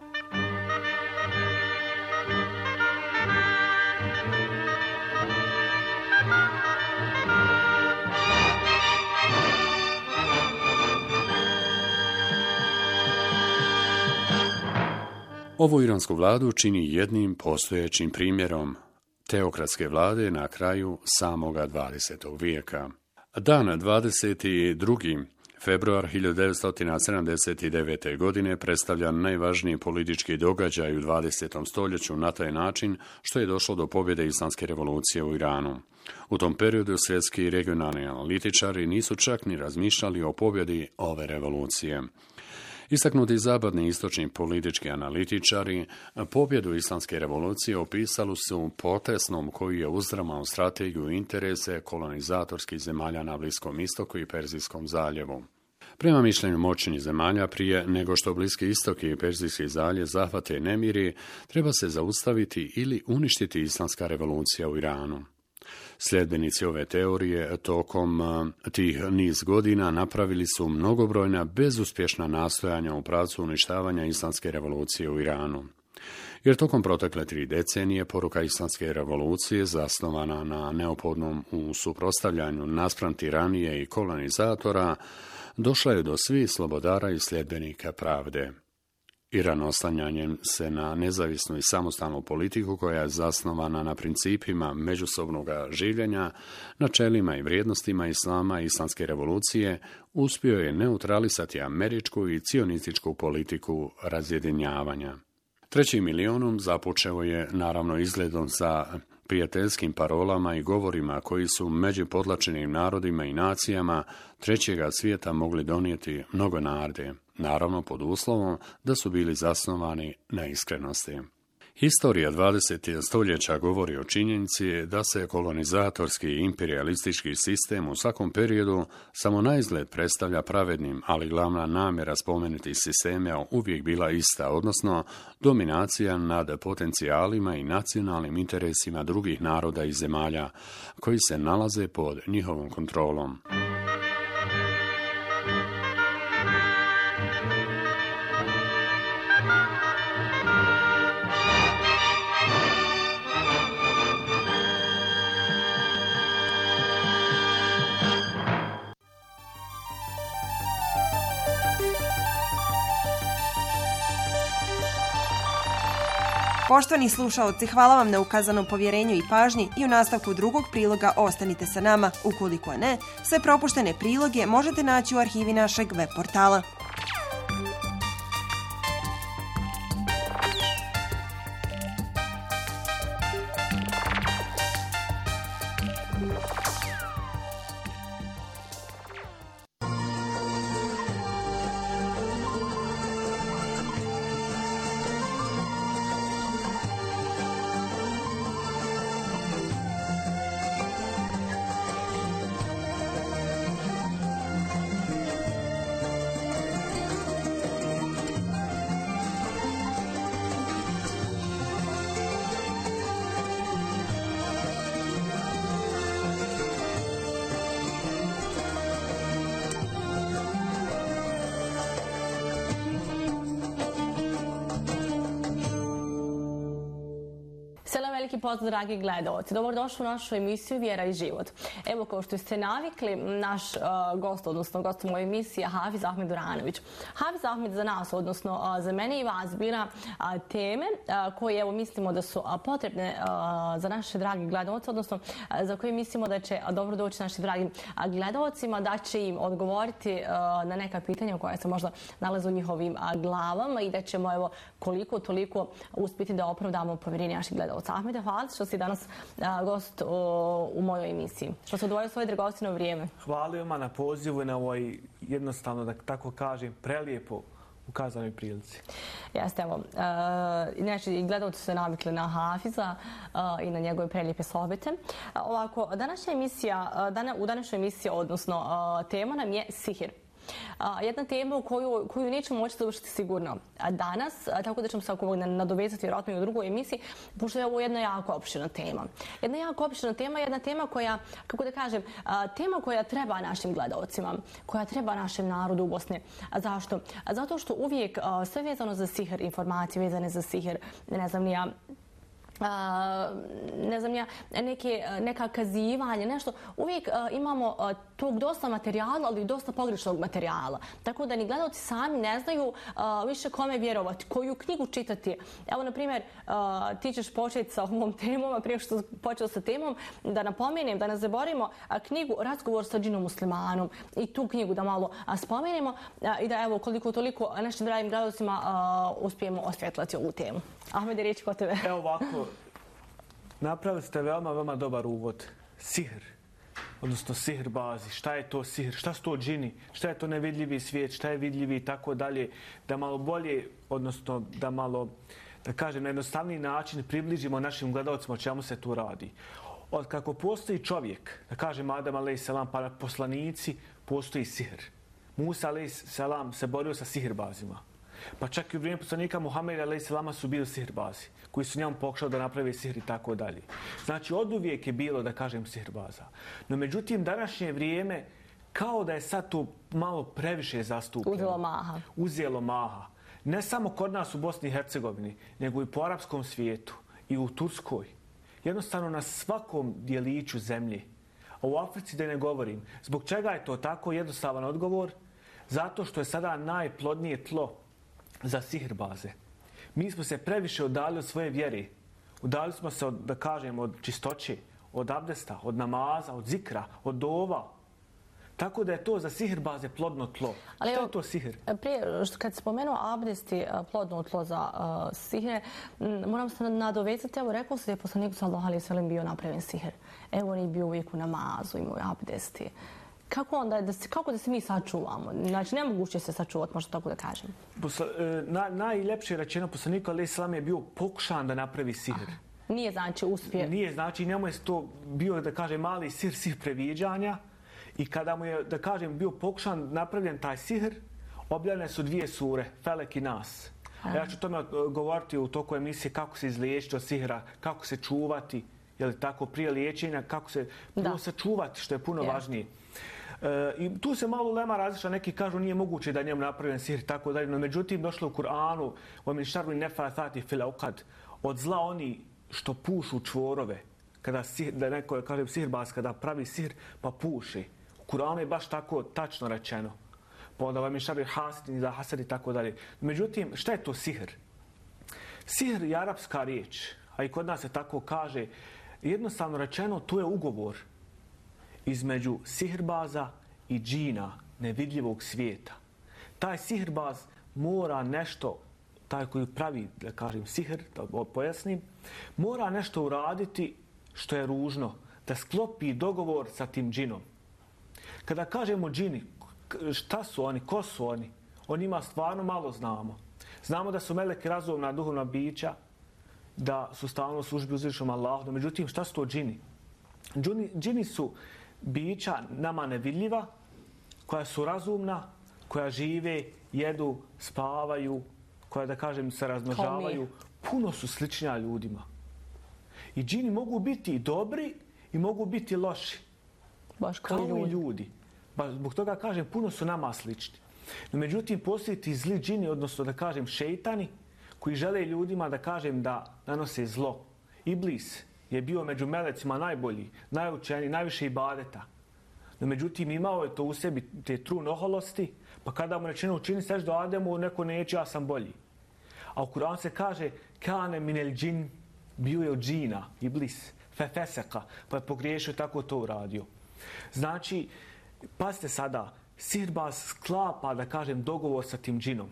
Ovu iransku vladu čini jednim postojećim primjerom teokratske vlade na kraju samoga dvadesetog vijeka. Dan dvadeset drugi februar hiljadu devetsto sedamdeset devete. godine predstavlja najvažniji politički događaj u dvadesetom stoljeću na taj način što je došlo do pobjede Islamske revolucije u Iranu. U tom periodu svjetski i regionalni analitičari nisu čak ni razmišljali o pobjedi ove revolucije. Istaknuti zapadni i istočni politički analitičari pobjedu Islamske revolucije opisali su potezom koji je uzdramao strategiju i interese kolonizatorskih zemalja na Bliskom istoku i Perzijskom zaljevu. Prema mišljenju moćnih zemalja, prije nego što Bliski istok i Perzijski zaljev zahvate nemiri, treba se zaustaviti ili uništiti Islamska revolucija u Iranu. Sljedbenici ove teorije tokom tih niz godina napravili su mnogobrojna bezuspješna nastojanja u pravcu uništavanja Islamske revolucije u Iranu. Jer tokom protekle tri decenije poruka Islamske revolucije zasnovana na neophodnom u suprotstavljanju naspram tiranije i kolonizatora došla je do svih slobodara i sljedbenika pravde. Iran oslanjanjem se na nezavisnu i samostalnu politiku koja je zasnovana na principima međusobnog življenja, načelima i vrijednostima islama i islamske revolucije, uspio je neutralisati američku i cionističku politiku razjedinjavanja. Trećim milionom započeo je naravno izgledom za prijateljskim parolama i govorima koji su među podlačenim narodima i nacijama trećega svijeta mogli donijeti mnogo nade, naravno pod uslovom da su bili zasnovani na iskrenosti. Historija dvadesetog stoljeća govori o činjenici da se kolonizatorski i imperialistički sistem u svakom periodu samo naizgled predstavlja pravednim, ali glavna namjera spomenutih sistema uvijek bila ista, odnosno dominacija nad potencijalima i nacionalnim interesima drugih naroda i zemalja koji se nalaze pod njihovom kontrolom. Poštovani slušaoci, hvala vam na ukazanom povjerenju i pažnji i u nastavku drugog priloga ostanite sa nama. Ukoliko ne, sve propuštene priloge možete naći u arhivi našeg web portala. Veliki pozdrav, dragi gledalci. Dobrodošli u našu emisiju Vjera i život. Evo, kao što ste navikli, naš uh, gost, odnosno gost u mojoj emisiji je Hafiz Ahmed Duranović. Hafiz Ahmed za nas, odnosno uh, za mene i vas, bira uh, teme uh, koje evo, mislimo da su uh, potrebne uh, za naše dragi gledalce, odnosno uh, za koje mislimo da će uh, dobro doći našim dragim uh, gledalcima, da će im odgovoriti uh, na neka pitanja koja se možda nalaze u njihovim uh, glavama i da ćemo evo, koliko toliko uspjeti da opravdamo povjerenje naših gledalca. Ahmede, hvala što si danas a, gost o, u mojoj emisiji. Što se odvojio svoje dragocjeno vrijeme. Hvala vam na pozivu i na ovoj jednostavno, da tako kažem, prelijepo ukazanoj prilici. Jeste, evo. Inače, i gledalci su se navikli na Hafiza a, i na njegove prelijepe sohbete. A, ovako, današnja emisija, dana, u današnjoj emisiji, odnosno a, tema nam je sihir. Uh, jedna tema u koju, koju nećemo moći završiti sigurno danas, a, tako da ćemo se ako nadovezati vjerojatno i u drugoj emisiji, pošto je ovo jedna jako opširna tema. Jedna jako opširna tema, jedna tema koja, kako da kažem, a, tema koja treba našim gledalcima, koja treba našem narodu u Bosni. A zašto? A zato što uvijek a, sve vezano za sihir, informacije vezane za sihir, ne znam ni ja, Uh, ne znam ja, neke, neka kazivanja, nešto. Uvijek uh, imamo uh, tog dosta materijala, ali i dosta pogrešnog materijala. Tako da ni gledalci sami ne znaju uh, više kome vjerovati, koju knjigu čitati. Evo, na primjer, uh, ti ćeš početi sa ovom temom, a prije što počeo sa temom, da napomenem, da ne zaboravimo uh, knjigu Razgovor sa džinom muslimanom i tu knjigu da malo uh, spomenemo uh, i da evo koliko toliko našim dragim gledalcima uh, uspijemo osvjetlati ovu temu. Ahmede, riječ kod tebe. Evo ovako, napravili ste veoma, veoma dobar uvod. Sihr, odnosno sihr bazi. Šta je to sihr? Šta su to džini? Šta je to nevidljivi svijet? Šta je vidljivi i tako dalje? Da malo bolje, odnosno da malo, da kažem, na jednostavniji način približimo našim gledalcima o čemu se tu radi. Od kako postoji čovjek, da kažem Adam alejhi selam, pa poslanici, postoji sihr. Musa alejhi selam se borio sa sihrbazima. Pa čak i u vrijeme poslanika Muhameda alejhi selama su bili sihirbazi, koji su njemu pokušali da naprave sihr i tako dalje. Znači, od uvijek je bilo, da kažem, sihirbaza. No, međutim, današnje vrijeme, kao da je sad to malo previše zastupljeno. Uzelo maha. Uzelo maha. Ne samo kod nas u Bosni i Hercegovini, nego i po arapskom svijetu i u Turskoj. Jednostavno na svakom dijeliću zemlje. A u Africi da ne govorim. Zbog čega je to tako? Jednostavan odgovor. Zato što je sada najplodnije tlo za sihirbaze. Mi smo se previše udalili od svoje vjere. Udalili smo se, od, da kažem, od čistoće, od abdesta, od namaza, od zikra, od dova. Tako da je to za sihirbaze plodno tlo. Ali što je to sihir? Prije, kad spomenuo abdest i plodno tlo za uh, sihir, moram se nadovezati, evo rekao se da je poslaniku sallallahu alejhi ve sellem bio napravljen sihir. Evo on je bio uvijek u namazu, imao je abdesti. Kako onda, da se, kako da se mi sačuvamo? Znači, nemoguće se sačuvati, možda tako da kažem. Posla, na, najljepše rečeno poslaniku alejhi selam je bio pokušan da napravi sihr. Aha. Nije znači uspije. Nije znači, njemu je to bio, da kažem, mali sihr, sihr previđanja. I kada mu je, da kažem, bio pokušan napravljen taj sihr, objavljene su dvije sure, Felek i Nas. A ja ću tome govoriti u toku emisije kako se izliječiti od sihra, kako se čuvati, je li tako, prije liječenja, kako se prvo sačuvati, što je puno yeah. važnije. E, I tu se malo lema različa, neki kažu nije moguće da njemu napravljen sihr, tako dalje, no međutim došlo u Kur'anu, وَمِنْ شَرِّ النَّفَّاثَاتِ فِي الْعُقَدِ, od zla oni što pušu čvorove, kada sihr, da neko kaže sihrbaz, kada pravi sihr pa puši. U Kur'anu je baš tako tačno rečeno. Pa onda وَمِنْ شَرِّ حَاسِدٍ إِذَا حَسَدَ i tako dalje. Međutim, šta je to sihr? Sihr je arapska riječ, a i kod nas se tako kaže. Jednostavno rečeno, to je ugovor između sihrbaza i džina nevidljivog svijeta. Taj sihrbaz mora nešto, taj koji pravi, da kažem, sihr, da pojasnim, mora nešto uraditi što je ružno, da sklopi dogovor sa tim džinom. Kada kažemo džini, šta su oni, ko su oni, o njima stvarno malo znamo. Znamo da su meleki razumna duhovna bića, da su stalno u službi uzvišenom Allahu. Međutim, šta su to džini? Džini, džini su bića nama nevidljiva, koja su razumna, koja žive, jedu, spavaju, koja, da kažem, se razmnožavaju. Puno su sličnija ljudima. I džini mogu biti i dobri i mogu biti loši. Baš kao ljudi. i ljudi. Ba, zbog toga kažem, puno su nama slični. No, međutim, postoji ti zli džini, odnosno da kažem šejtani, koji žele ljudima da kažem da nanose zlo. Iblis je bio među melecima najbolji, najučeniji, najviše ibadeta. No, međutim, imao je to u sebi, te trun oholosti, pa kada mu rečeno učini seš do Ademu, neko neće, ja sam bolji. A u Kur'anu se kaže, kane minel džin, bio je od džina, Iblis, fefeseka, pa je pogriješio, tako to uradio. Znači, pazite sada, sirbaz sklapa, da kažem, dogovor sa tim džinom.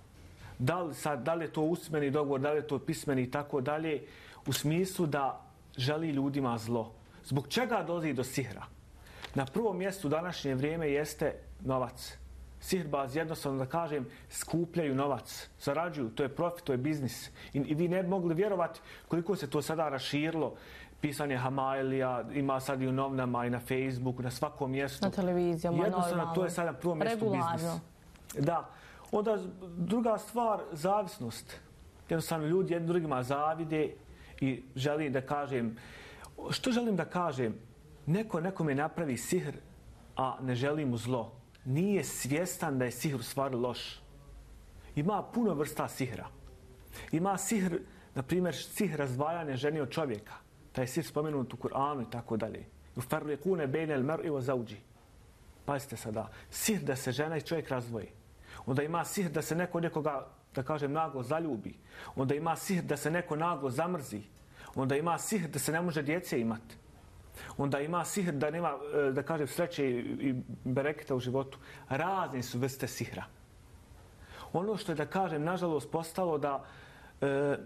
Da li, sad, da li je to usmeni dogovor, da li je to pismeni i tako dalje, u smislu da želi ljudima zlo. Zbog čega dolazi do sihra? Na prvom mjestu današnje vrijeme jeste novac. Sirbaz, jednostavno da kažem, skupljaju novac, zarađuju, to je profit, to je biznis. I, i vi ne bi mogli vjerovati koliko se to sada raširilo. Pisanje Hamailija, ima sad i u novinama i na Facebooku, na svakom mjestu. Na televizijama, jednostavno, to je sada na prvom mjestu biznis. Da. Onda druga stvar, zavisnost. Jednostavno ljudi jednim drugima zavide i želim da kažem, što želim da kažem? Neko nekome napravi sihr, a ne želi mu zlo. Nije svjestan da je sihr u stvari loš. Ima puno vrsta sihra. Ima sihr, na primjer, sihr razdvajanja žene od čovjeka. Taj sihr spomenut u Kur'anu i tako dalje. Ufarliqune bejnel mer'i wa zawji. Pazite sada, sihr da se žena i čovjek razdvoji. Onda ima sihr da se neko nekoga, da kažem, naglo zaljubi. Onda ima sihr da se neko naglo zamrzi. Onda ima sihr da se ne može djece imati. Onda ima sihr da nema, da kažem, sreće i bereketa u životu. Razne su vrste sihra. Ono što je, da kažem, nažalost postalo da e,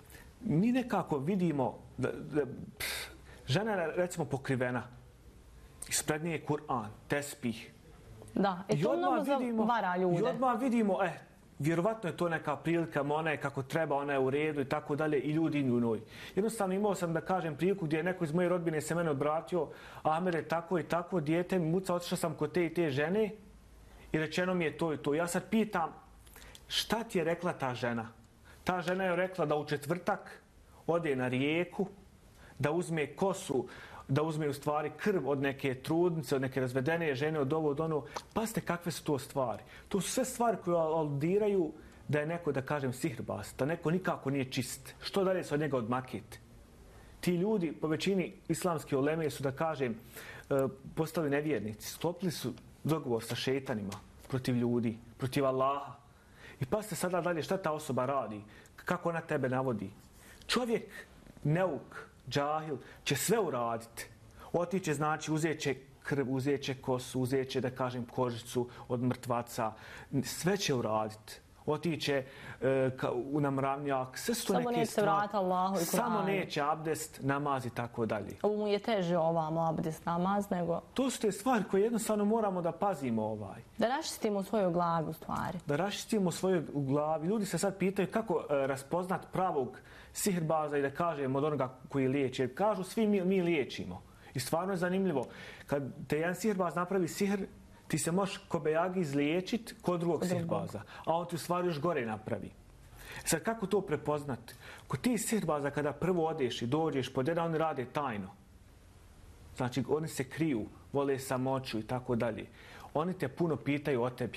mi nekako vidimo da, da pff, žena je, recimo, pokrivena. Ispred nje je Kur'an, tespih. Da, i to mnogo zavara ljude. I odmah vidimo, eh, vjerovatno je to neka prilika, ona je kako treba, ona je u redu i tako dalje, i ljudi i njoj. Jednostavno imao sam, da kažem, priliku gdje je neko iz moje rodbine se mene odbratio, Amer je tako i tako, dijete mi muca, otišao sam kod te i te žene i rečeno mi je to i to. Ja sad pitam, šta ti je rekla ta žena? Ta žena je rekla da u četvrtak ode na rijeku, da uzme kosu, da uzme u stvari krv od neke trudnice, od neke razvedene žene, od ovo, od ono. Pazite kakve su to stvari. To su sve stvari koje aludiraju da je neko, da kažem, sihrbaz, da neko nikako nije čist. Što dalje se od njega odmakiti? Ti ljudi, po većini islamske uleme, su, da kažem, postali nevjernici. Sklopili su dogovor sa šetanima protiv ljudi, protiv Allaha. I pazite sada dalje šta ta osoba radi, kako ona tebe navodi. Čovjek, neuk, džahil, će sve uraditi. Otiće, znači, uzet će krv, uzet će kosu, uzet će, da kažem, kožicu od mrtvaca. Sve će uraditi. Otiće e, ka, u namravnjak. Sve su to samo neke stvari. Vrata Allahu i samo neće abdest, namaz i tako dalje. Ovo mu je teže ovamo abdest, namaz, nego... To su te stvari koje jednostavno moramo da pazimo ovaj. Da raščistimo svoju glavu u stvari. Da raščistimo svoju glavu. Ljudi se sad pitaju kako e, raspoznat pravog sihirbaza i da kažem od onoga koji liječi. Jer kažu svi mi, mi liječimo. I stvarno je zanimljivo. Kad te jedan sihirbaz napravi sihr, ti se možeš ko bejagi izliječiti kod drugog sihirbaza. A on ti u stvari još gore napravi. Sad kako to prepoznati? Kod ti sihirbaza kada prvo odeš i dođeš pod jedan, oni rade tajno. Znači oni se kriju, vole samoću i tako dalje. Oni te puno pitaju o tebi.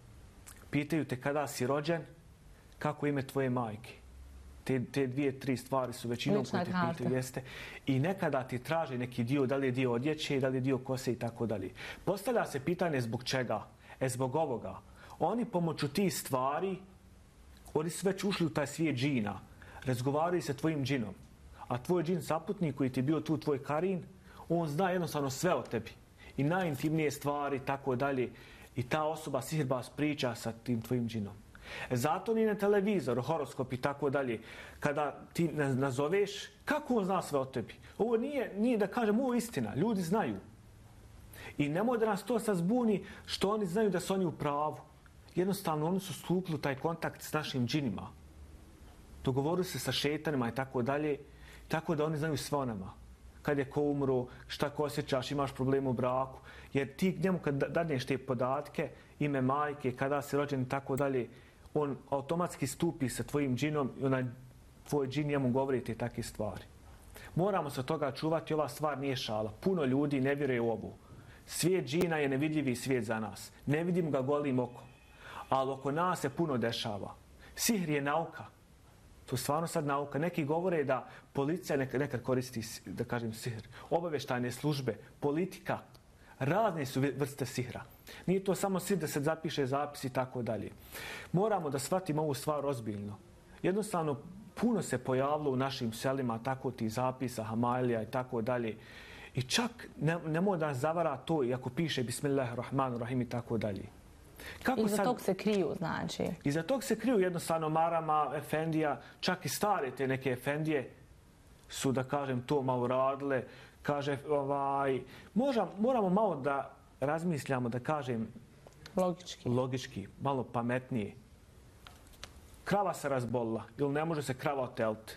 Pitaju te kada si rođen, kako ime tvoje majke. Te, te dvije, tri stvari su većinom koje te pitaju, jeste. I nekada ti traže neki dio, da li je dio odjeće, da li je dio kose i tako dalje. Postavlja se pitanje zbog čega? E, zbog ovoga. Oni pomoću tih stvari, oni su već ušli u taj svijet džina. razgovaraju sa tvojim džinom. A tvoj džin saputnik koji ti je bio tu, tvoj karin, on zna jednostavno sve o tebi. I najintimnije stvari, tako dalje. I ta osoba, sihirbaz, priča sa tim tvojim džinom. E zato ni na televizoru, horoskop i tako dalje, kada ti nazoveš, kako on zna sve o tebi? Ovo nije, nije da kažem, ovo je istina. Ljudi znaju. I nemoj da nas to sad zbuni što oni znaju da su oni u pravu. Jednostavno, oni su stupili u taj kontakt s našim džinima. Dogovorili se sa šetanima i tako dalje, tako da oni znaju sve o nama. Kad je ko umro, šta ko osjećaš, imaš problem u braku. Jer ti njemu kad dadneš te podatke, ime majke, kada si rođen i tako dalje, on automatski stupi sa tvojim džinom i onaj tvoj džin njemu govori te takve stvari. Moramo se od toga čuvati, ova stvar nije šala. Puno ljudi ne vjeruje u ovu. Svijet džina je nevidljivi svijet za nas. Ne vidimo ga golim okom. Ali oko nas se puno dešava. Sihr je nauka. To je stvarno sad nauka. Neki govore da policija nekad koristi, da kažem, sihr. Obavještajne službe, politika, razne su vrste sihra. Nije to samo sihr da se zapiše zapis i tako dalje. Moramo da shvatimo ovu stvar ozbiljno. Jednostavno, puno se pojavilo u našim selima tako ti zapisa, hamailija i tako dalje. I čak ne, nemoj da nas zavara to, iako piše Bismillahirrahmanirrahim i tako dalje. Kako iza sad, tog se kriju, znači? Iza tog se kriju jednostavno marama, efendija, čak i stare te neke efendije su, da kažem, to malo radile. Kaže, ovaj, možda, moramo malo da razmišljamo, da kažem, logički, logički malo pametnije. Krava se razbolila ili ne može se krava oteliti.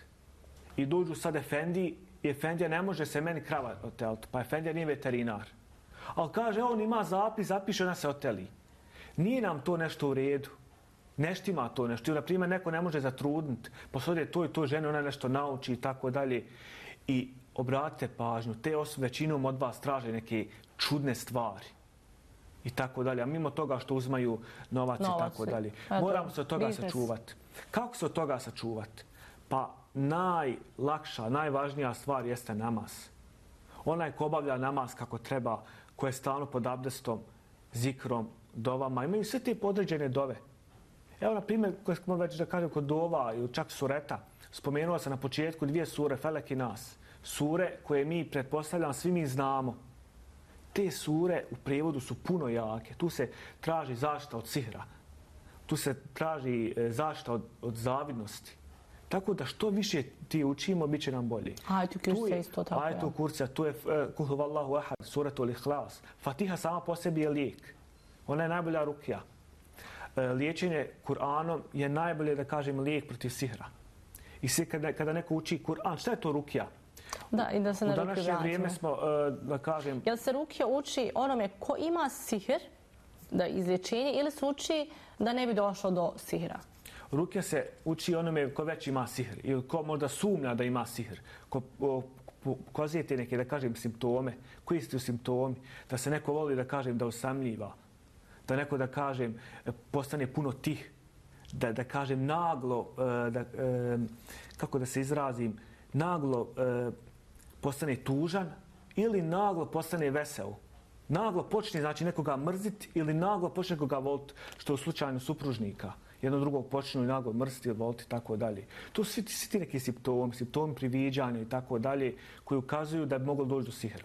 I dođu sad efendiji i efendija ne može se meni krava oteliti. Pa efendija nije veterinar. Ali kaže, on ima zapis, zapiše, ona se oteli. Nije nam to nešto u redu. Nešto ima to nešto. Ili, na primjer, neko ne može zatrudniti. Posodje to i to žene, ona nešto nauči i tako dalje. I obratite pažnju, te osobe većinom od vas traže neke čudne stvari. I tako dalje. A mimo toga što uzmaju novac, novac i tako dalje. Moramo se od toga business. sačuvati. Kako se od toga sačuvati? Pa najlakša, najvažnija stvar jeste namaz. Onaj ko obavlja namaz kako treba, ko je stalno pod abdestom, zikrom, dovama, imaju sve te podređene dove. Evo, na primjer, koje smo već da kažem kod dova ili čak sureta, spomenuo sam na početku dvije sure, Felek i Nas. Sure koje mi pretpostavljamo, svi mi znamo. Te sure u prijevodu su puno jake. Tu se traži zaštita od sihra. Tu se traži zaštita od, od zavidnosti. Tako da što više ti učimo, bit će nam bolje. Ajetu kurcija isto tako. Ajetu kurcija, tu je Kul huvallahu ahad, suratul ihlas. Fatiha sama po sebi je lijek. Ona je najbolja rukija. Liječenje Kur'anom je najbolje, da kažem, lijek protiv sihra. I sve kada, kada neko uči Kur'an, šta je to rukija? Da, i da se na rukiju vratimo. U današnje vrijeme smo, da kažem... Jel se rukija uči onome ko ima sihr, da izlječenje, ili se uči da ne bi došlo do sihra? Rukija se uči onome ko već ima sihr ili ko možda sumnja da ima sihr. Ko pokazuje te neke, da kažem, simptome. Koji su simptomi? Da se neko voli, da kažem, da osamljiva. Da neko, da kažem, postane puno tih. Da, da kažem, naglo, da, kako da se izrazim, naglo postane tužan ili naglo postane vesel. Naglo počne, znači, nekoga mrziti ili naglo počne nekoga voliti, što je u slučaju supružnika. Jedno drugog počnu naglo mrziti ili voliti i tako dalje. To su svi, svi ti neki simptomi, simptomi priviđanja i tako dalje, koji ukazuju da bi moglo doći do sihra.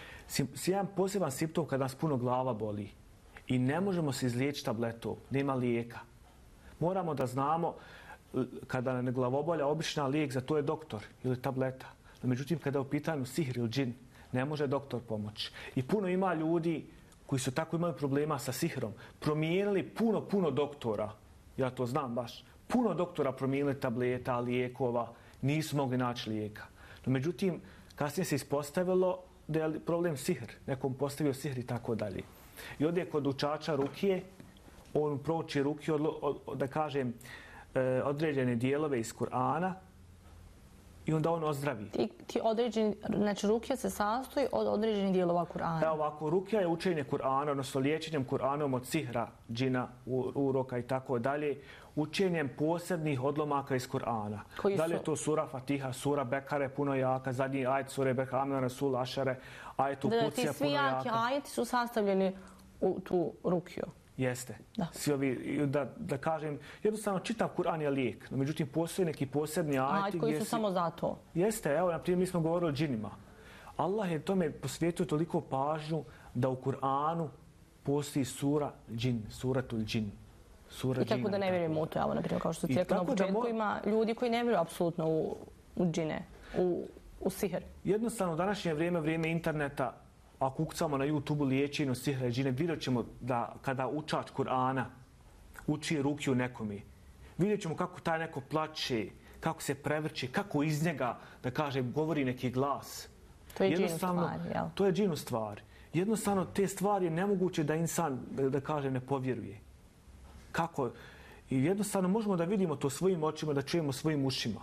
Jedan poseban simptom kada nas puno glava boli i ne možemo se izliječiti tabletom, nema lijeka. Moramo da znamo kada nam je glavobolja, obična lijek za to je doktor ili tableta. No, međutim, kada je u pitanju sihr ili džin, ne može doktor pomoći. I puno ima ljudi koji su tako imali problema sa sihrom, promijenili puno, puno doktora. Ja to znam baš. Puno doktora promijenili tableta, lijekova, nisu mogli naći lijeka. No, međutim, kasnije se ispostavilo da je problem sihr. Nekom postavio sihr i tako dalje. I ovdje kod učača rukije, on prouči rukije, od, od, da kažem, određene dijelove iz Kur'ana i onda on ozdravi. Ti, ti određeni, znači rukija se sastoji od određenih dijelova Kur'ana. Evo ovako, rukija je učenje Kur'ana, odnosno liječenjem Kur'anom od sihra, džina, uroka i tako dalje, učenjem posebnih odlomaka iz Kur'ana. Da li je to sura Fatiha, sura Bekare, puno jaka, zadnji ajet sure Bekare, Amna Rasul, Ašare, ajet u Kurcija, puno jaka. Ti svi jaki ajeti su sastavljeni u tu rukiju. Jeste. Da. Svi ovi, da, da kažem, jednostavno čitav Kur'an je lijek. No, međutim, postoje neki posebni ajeti Ajeti koji su si... samo za to. Jeste, evo, na primjer, mi smo govorili o džinima. Allah je tome posvijetio toliko pažnju da u Kur'anu postoji sura džin, suratul džin. Sura I tako džina, da ne vjerujemo u to, evo, na primjer, kao što ti rekao na početku, mo... ima ljudi koji ne vjeruju apsolutno u, u džine, u, u sihr. Jednostavno, u današnje vrijeme, vrijeme interneta, ako ukucamo na YouTube-u liječenju sihra i džine, vidjet ćemo da kada učač Kur'ana uči rukiju nekome, vidjet ćemo kako taj neko plače, kako se prevrće, kako iz njega, da kaže, govori neki glas. To je džinu stvari, jel? To je džinu stvari. Jednostavno, te stvari je nemoguće da insan, da, da kaže, ne povjeruje. Kako? I jednostavno možemo da vidimo to svojim očima, da čujemo svojim ušima.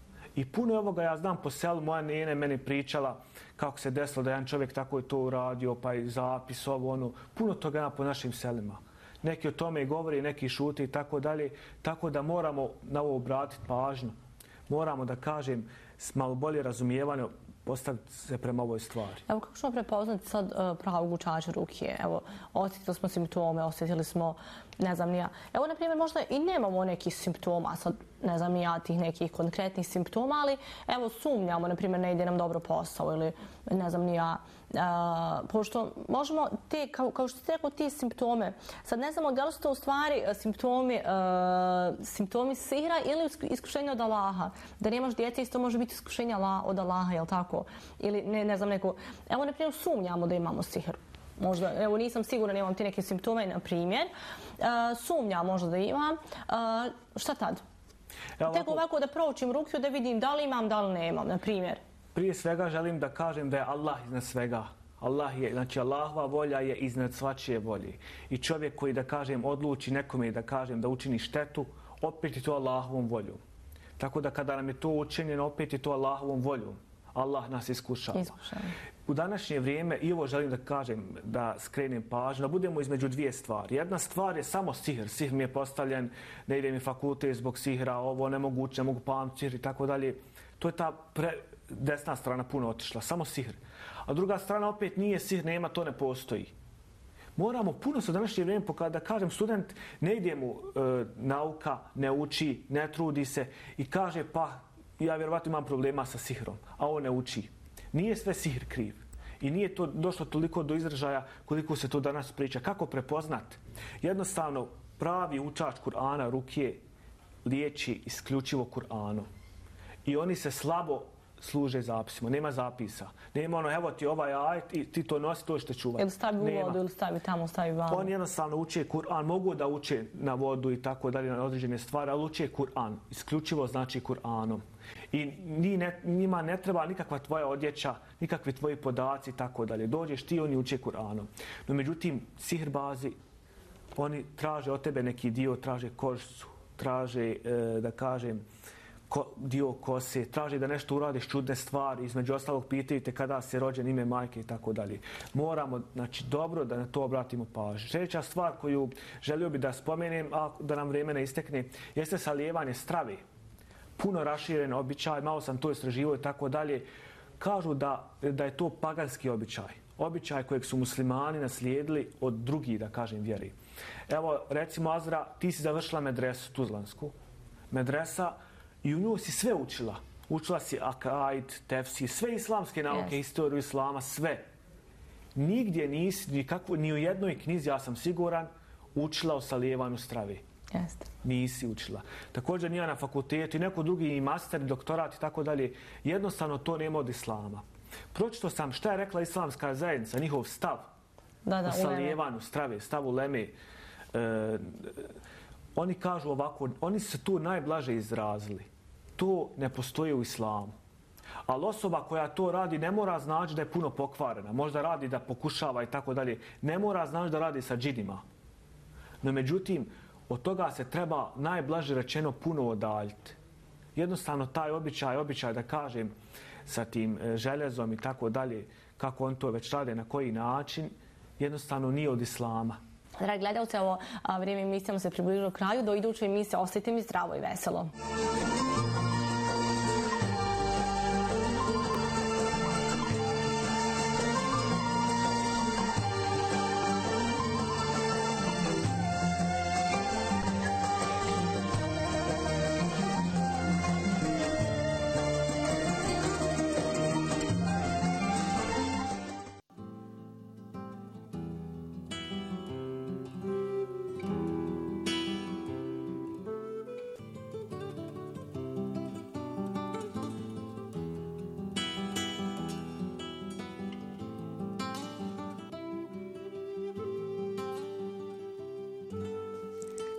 I puno ovoga ja znam po selu, moja nena je meni pričala kako se desilo da jedan čovjek tako je to uradio, pa i zapis, ovo, ono. Puno toga ima po našim selima. Neki o tome govori, neki šute i tako dalje. Tako da moramo na ovo obratiti pažnju. Moramo, da kažem, s malo bolje razumijevanje postaviti se prema ovoj stvari. Evo, kako ćemo prepoznati sad uh, pravog učača rukije? Evo, osjetili smo simptome, osjetili smo, ne znam ni ja. Evo, na primjer, možda i nemamo nekih simptoma, sad ne znam ni ja tih nekih konkretnih simptoma, ali evo, sumnjamo, na primjer, ne ide nam dobro posao ili ne znam ni ja. Uh, pošto možemo te, kao, kao što ste rekao, ti simptome, sad ne znamo da li su to u stvari simptomi, uh, simptomi sihra ili iskušenja od Allaha. Da nemaš djece, isto može biti iskušenja od Allaha, jel tako? Ili ne, ne znam neko... Evo, na primjer, sumnjamo da imamo sihr. Možda, evo, nisam sigurna, nemam ti neke simptome, na primjer. Uh, sumnjam možda da imam. Uh, šta tad? Evo, Tek ovako da proučim rukiju, da vidim da li imam, da li nemam, na primjer. Prije svega želim da kažem da je Allah iznad svega. Allah je, znači Allahova volja je iznad svačije volje. I čovjek koji, da kažem, odluči nekome, da kažem, da učini štetu, opet je to Allahovom voljom. Tako da kada nam je to učinjeno, opet je to Allahovom voljom. Allah nas iskušava. Iskušava. U današnje vrijeme, i ovo želim da kažem, da skrenem pažnju, da budemo između dvije stvari. Jedna stvar je samo sihr. Sihr mi je postavljen, ne ide mi fakultet zbog sihra, ovo nemoguće, ne mogu pamtiti sihr i tako dalje. To je ta pre... desna strana puno otišla, samo sihr. A druga strana opet nije sihr, nema, to ne postoji. Moramo puno se u današnje vrijeme pokazati, da kažem, student ne ide mu e, nauka, ne uči, ne trudi se i kaže pa ja vjerovatno imam problema sa sihrom, a on ne uči. Nije sve sihr kriv. I nije to došlo toliko do izražaja koliko se to danas priča. Kako prepoznat? Jednostavno, pravi učač Kur'ana, rukije, liječi isključivo Kur'anom. I oni se slabo služe zapisima, nema zapisa. Nema ono, evo ti ovaj ajet i ti to nosi, to što čuvati. Ili stavi u vodu, ili stavi tamo, stavi vamo. Oni jednostavno uče Kur'an, mogu da uče na vodu i tako dalje, na određene stvari, ali uče Kur'an. Isključivo znači Kur'anom. I ne, njima ne treba nikakva tvoja odjeća, nikakvi tvoji podaci i tako dalje. Dođeš ti, oni uče Kur'anom. No međutim, sihrbazi, oni traže od tebe neki dio, traže kožicu, traže, e, da kažem, Ko, dio kose, traži da nešto uradiš čudne stvari, između ostalog pitaju te kada si rođen, ime majke i tako dalje. Moramo, znači, dobro da na to obratimo pažnju. Sljedeća stvar koju želio bi da spomenem, a da nam vrijeme ne istekne, jeste salijevanje strave. Puno raširen običaj, malo sam to istraživao i tako dalje. Kažu da, da je to paganski običaj. Običaj kojeg su muslimani naslijedili od drugih, da kažem, vjeri. Evo, recimo, Azra, ti si završila medresu Tuzlansku. Medresa, i u nju si sve učila. Učila si akaid, tefsir, sve islamske nauke, yes. Historiju islama, sve. Nigdje nisi, nikakvo, ni u jednoj knjizi, ja sam siguran, učila o salijevanju strave. Jeste. Nisi učila. Također nije na fakultetu i neko drugi i master, doktorat i tako dalje. Jednostavno to nema od islama. Pročito sam šta je rekla islamska zajednica, njihov stav da, da, o salijevanju strave, stav uleme. E, oni kažu ovako, oni su tu najblaže izrazili. To ne postoji u islamu. Ali osoba koja to radi ne mora znači da je puno pokvarena. Možda radi da pokušava i tako dalje. Ne mora znači da radi sa džinima. No međutim, od toga se treba najblaže rečeno puno odaljiti. Jednostavno taj običaj, običaj da kažem sa tim željezom i tako dalje, kako on to već rade, na koji način, jednostavno nije od islama. Dragi gledalci, ovo vrijeme emisijama se približilo kraju. Do iduće emisije ostajte mi zdravo i veselo.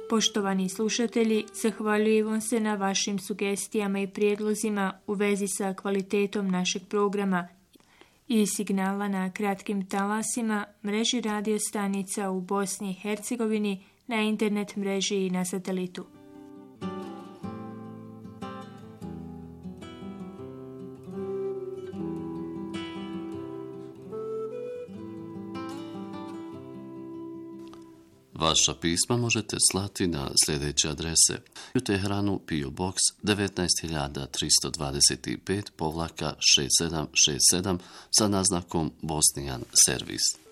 Poštovani slušatelji, zahvaljujemo se na vašim sugestijama i prijedlozima u vezi sa kvalitetom našeg programa i signala na kratkim talasima, mreži radio stanica u Bosni i Hercegovini, na internet mreži i na satelitu. Vaša pisma možete slati na sljedeće adrese: u Teheranu P O Box devetnaest hiljada tristo dvadeset pet šezdeset sedam šezdeset sedam sa naznakom Bosnian Servis.